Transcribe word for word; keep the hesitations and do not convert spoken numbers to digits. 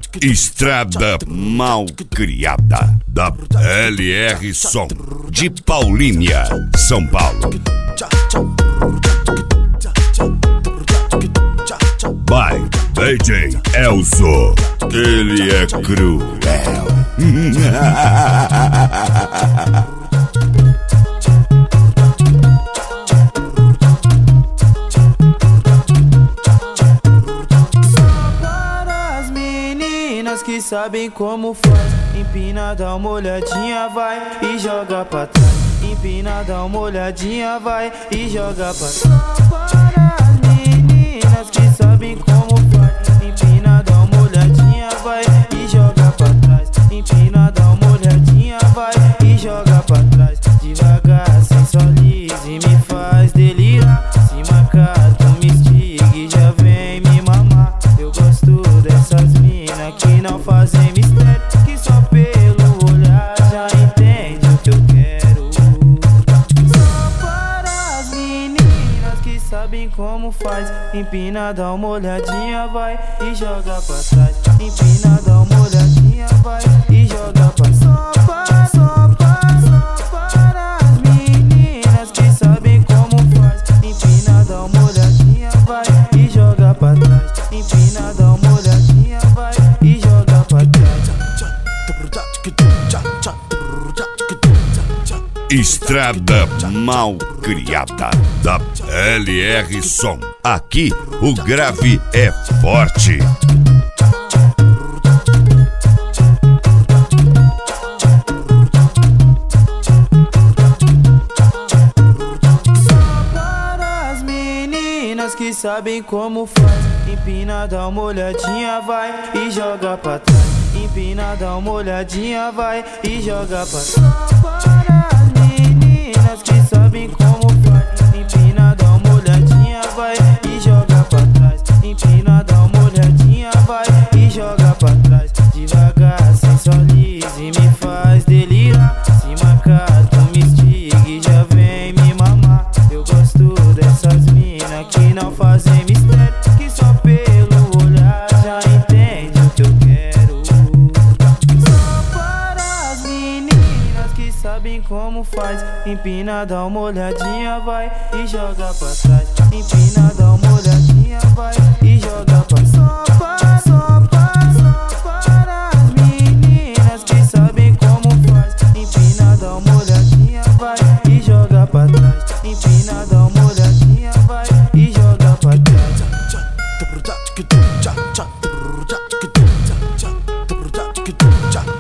Estrada Mal Criada, da L R Som, de Paulínia, São Paulo. By D J Elzo, ele é cruel. Que sabem como faz. Empina, dá uma olhadinha, vai e joga pra trás. Empina, dá uma olhadinha, vai e joga pra trás. Para as meninas que sabem como faz. Empina, dá uma olhadinha, vai e joga pra trás. Empina, dá uma olhadinha, vai e joga pra trás. Devagar, sensualiza e me faz delirar. Se marcar, tu me estiga e já vem me mamar. Eu gosto dessas minas que não fazem mistério, que só pelo olhar já entende o que eu quero. Só para as meninas que sabem como faz. Empina, dá uma olhadinha, vai e joga pra trás. Empina, dá uma olhadinha, vai e joga pra trás. Só para, só para, só para as meninas que sabem como faz. Empina, dá uma olhadinha, vai e joga pra trás. Empina, dá uma olhadinha, vai e joga pra trás. Estrada Mal Criada, da L R Som. Aqui o grave é forte. Só para as meninas que sabem como faz. Empina, dá uma olhadinha, vai e joga pra trás. Empina, dá uma olhadinha, vai e joga pra trás. Só para as meninas que sabem como faz. Empina, dá uma olhadinha, vai e joga pra trás. Empina, dá uma olhadinha, vai e joga pra trás. Devagar, sensualiza e me faz delirar. Se marcar, tu me estiga e já vem me mamar. Eu gosto dessas minas que não fazem mistério, que só pelo olhar já entende o que eu quero. Só para as meninas que sabem como faz. Empina, dá uma olhadinha, vai e joga pra trás. Empina, dá uma olhadinha, vai e joga pra trás. Só para, só para, só para as meninas que sabem como faz. Empina, dá uma olhadinha, vai e joga pra trás. Empina, dá uma olhadinha, vai e joga pra trás. Cha